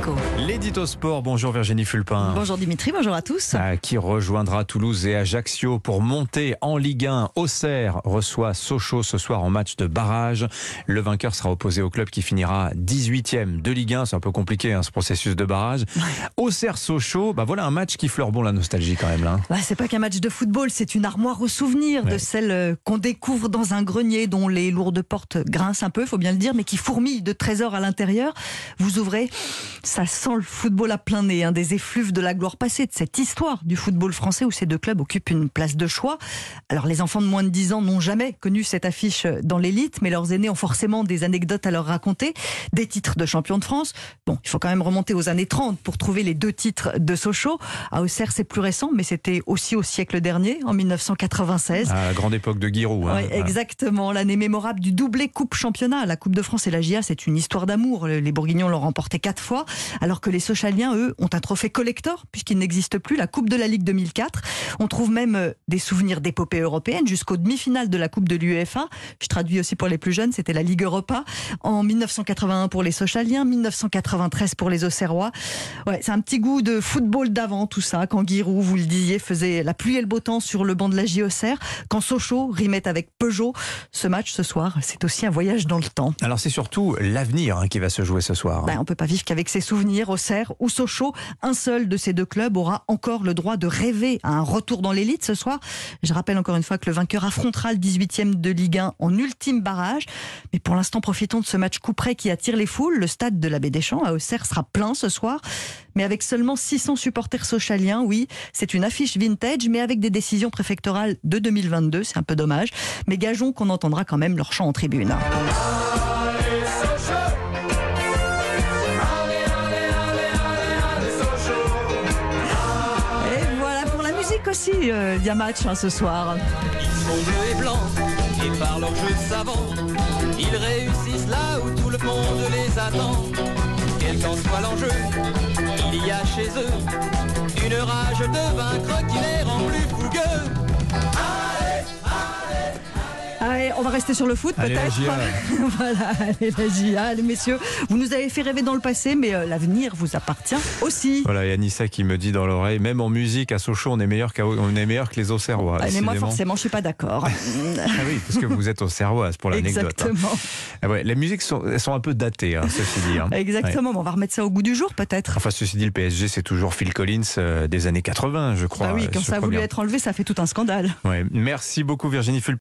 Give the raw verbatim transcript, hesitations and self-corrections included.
Éco. L'édito sport, bonjour Virginie Fulpin. Bonjour Dimitri, bonjour à tous. Ah, qui rejoindra Toulouse et Ajaccio pour monter en Ligue un. Auxerre reçoit Sochaux ce soir en match de barrage. Le vainqueur sera opposé au club qui finira dix-huitième de Ligue un. C'est un peu compliqué hein, ce processus de barrage. Auxerre-Sochaux, bah voilà un match qui fleure bon la nostalgie quand même là. Bah, c'est pas qu'un match de football, c'est une armoire aux souvenirs ouais. de celle qu'on découvre dans un grenier dont les lourdes portes grincent un peu, faut bien le dire, mais qui fourmille de trésors à l'intérieur. Vous ouvrez, ça sent le football à plein nez, hein, des effluves de la gloire passée, de cette histoire du football français où ces deux clubs occupent une place de choix. Alors les enfants de moins de dix ans n'ont jamais connu cette affiche dans l'élite, mais leurs aînés ont forcément des anecdotes à leur raconter, des titres de champion de France. Bon, il faut quand même remonter aux années trente pour trouver les deux titres de Sochaux. À Auxerre, c'est plus récent, mais c'était aussi au siècle dernier, en mille neuf cent quatre-vingt-seize. À la grande époque de Giroud. Hein. Oui, exactement. L'année mémorable du doublé Coupe Championnat. La Coupe de France et la J A, c'est une histoire d'amour. Les Bourguignons l'ont remporté quatre fois, alors que les Sochaliens, eux, ont un trophée collector, puisqu'il n'existe plus, la Coupe de la Ligue deux mille quatre. On trouve même des souvenirs d'épopées européennes jusqu'aux demi-finales de la Coupe de l'UEFA. Je traduis aussi pour les plus jeunes, c'était la Ligue Europa. En mille neuf cent quatre-vingt-un pour les Sochaliens, mille neuf cent quatre-vingt-treize pour les Auxerrois. Ouais, c'est un petit goût de football d'avant, tout ça, quand Giroud, vous le disiez, faisait la pluie et le beau temps sur le banc de la J Auxerre, quand Sochaux rimait avec Peugeot. Ce match ce soir, c'est aussi un voyage dans le temps. Alors c'est surtout l'avenir hein, qui va se jouer ce soir. Hein. Ben, on ne peut pas vivre qu'avec ses souvenirs. Auxerre ou Sochaux, un seul de ces deux clubs aura encore le droit de rêver à un retour dans l'élite ce soir. Je rappelle encore une fois que le vainqueur affrontera le dix-huitième de Ligue un en ultime barrage. Mais pour l'instant, profitons de ce match coup près qui attire les foules. Le stade de l'Abbé Deschamps à Auxerre sera plein ce soir. Mais avec seulement six cents supporters sochaliens, oui, c'est une affiche vintage, mais avec des décisions préfectorales de deux mille vingt-deux, c'est un peu dommage. Mais gageons qu'on entendra quand même leur chant en tribune. Et voilà pour la musique aussi, il euh, y a match hein, ce soir. Ils sont bleus et blancs, et par leur jeu savant, ils réussissent là où tout le monde les attend. Quel qu'en soit l'enjeu, il y a chez eux une rage de vaincre qui les rend plus fougueux. Allez, allez, allez, on va rester sur le foot allez, peut-être. Voilà, allez la J A, allez messieurs. Vous nous avez fait rêver dans le passé, mais euh, l'avenir vous appartient aussi. Voilà, il y a Nissa qui me dit dans l'oreille, même en musique à Sochaux, on est meilleur, on est meilleur que les Auxerrois. Ah, mais moi forcément, je suis pas d'accord. Ah oui, parce que vous êtes Auxerroise pour l'anecdote. Exactement. Hein. Ah ouais, les musiques sont, elles sont un peu datées, hein, ceci dit. Hein. Exactement, ouais. On va remettre ça au goût du jour peut-être. Enfin, ceci dit, le P S G, c'est toujours Phil Collins euh, des années quatre-vingts, je crois. Ah oui, quand ça a voulu bien. être enlevé, ça fait tout un scandale. Ouais. Merci beaucoup Virginie Fulpin.